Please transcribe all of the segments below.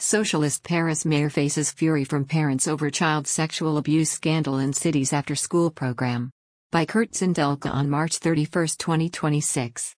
Socialist Paris mayor faces fury from parents over child sexual abuse scandal in city's after-school program. By Kurt Sindelka on March 31, 2026.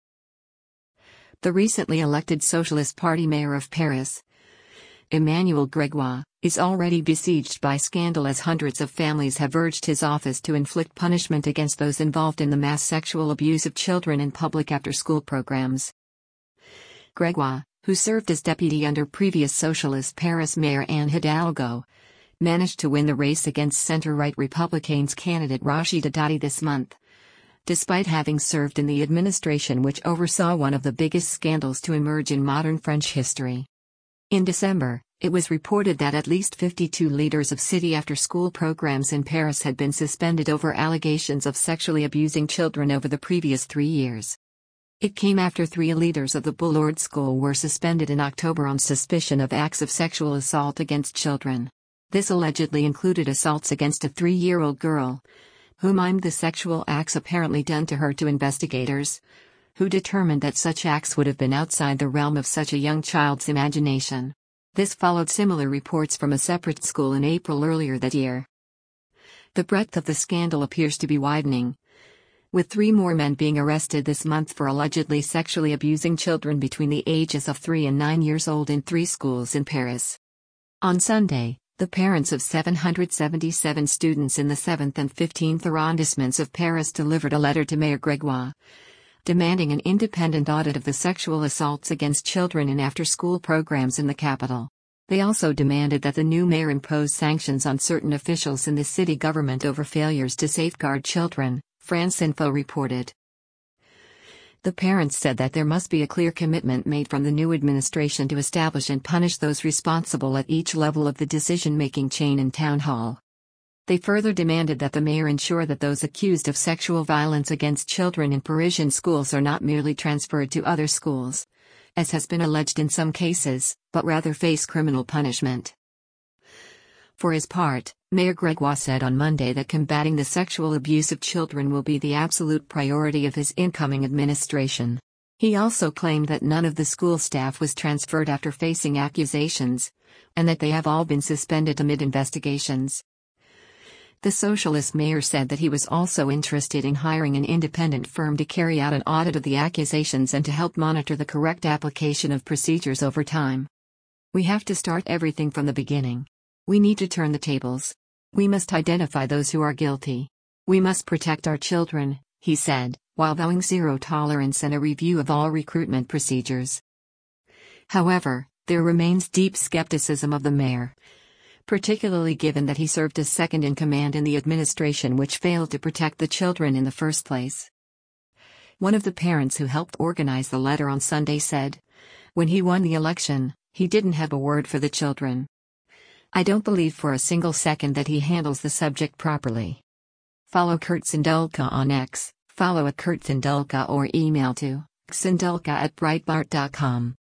The recently elected Socialist Party mayor of Paris, Emmanuel Grégoire, is already besieged by scandal as hundreds of families have urged his office to inflict punishment against those involved in the mass sexual abuse of children in public after-school programs. Grégoire, who served as deputy under previous Socialist Paris mayor Anne Hidalgo, managed to win the race against center-right Republicans candidate Rachida Dati this month, despite having served in the administration which oversaw one of the biggest scandals to emerge in modern French history. In December, it was reported that at least 52 leaders of city after-school programs in Paris had been suspended over allegations of sexually abusing children over the previous 3 years. It came after 3 leaders of the Boulard School were suspended in October on suspicion of acts of sexual assault against children. This allegedly included assaults against a 3-year-old girl, who mimed the sexual acts apparently done to her to investigators, who determined that such acts would have been outside the realm of such a young child's imagination. This followed similar reports from a separate school in April earlier that year. The breadth of the scandal appears to be widening, with 3 more men being arrested this month for allegedly sexually abusing children between the ages of 3 and 9 years old in 3 schools in Paris. On Sunday, the parents of 777 students in the 7th and 15th arrondissements of Paris delivered a letter to Mayor Grégoire, demanding an independent audit of the sexual assaults against children in after-school programs in the capital. They also demanded that the new mayor impose sanctions on certain officials in the city government over failures to safeguard children, France Info reported. The parents said that there must be a clear commitment made from the new administration to establish and punish those responsible at each level of the decision-making chain in town hall. They further demanded that the mayor ensure that those accused of sexual violence against children in Parisian schools are not merely transferred to other schools, as has been alleged in some cases, but rather face criminal punishment. For his part, Mayor Grégoire said on Monday that combating the sexual abuse of children will be the absolute priority of his incoming administration. He also claimed that none of the school staff was transferred after facing accusations, and that they have all been suspended amid investigations. The socialist mayor said that he was also interested in hiring an independent firm to carry out an audit of the accusations and to help monitor the correct application of procedures over time. We have to start everything from the beginning. We need to turn the tables. We must identify those who are guilty. We must protect our children, he said, while vowing zero tolerance and a review of all recruitment procedures. However, there remains deep skepticism of the mayor, particularly given that he served as second in command in the administration which failed to protect the children in the first place. One of the parents who helped organize the letter on Sunday said, "When he won the election, he didn't have a word for the children. I don't believe for a single second that he handles the subject properly." Follow Kurt Sindelka on X, follow @KurtSindelka or email to sindelka@breitbart.com.